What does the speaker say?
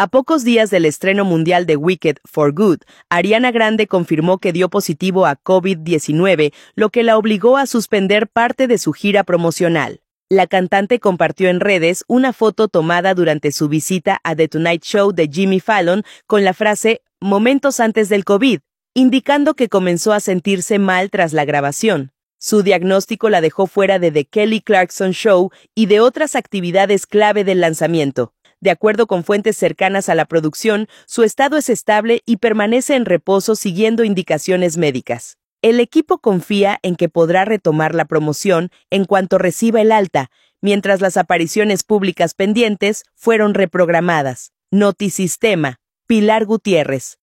A pocos días del estreno mundial de Wicked for Good, Ariana Grande confirmó que dio positivo a COVID-19, lo que la obligó a suspender parte de su gira promocional. La cantante compartió en redes una foto tomada durante su visita a The Tonight Show de Jimmy Fallon con la frase «momentos antes del COVID», indicando que comenzó a sentirse mal tras la grabación. Su diagnóstico la dejó fuera de The Kelly Clarkson Show y de otras actividades clave del lanzamiento. De acuerdo con fuentes cercanas a la producción, su estado es estable y permanece en reposo siguiendo indicaciones médicas. El equipo confía en que podrá retomar la promoción en cuanto reciba el alta, mientras las apariciones públicas pendientes fueron reprogramadas. Notisistema. Pilar Gutiérrez.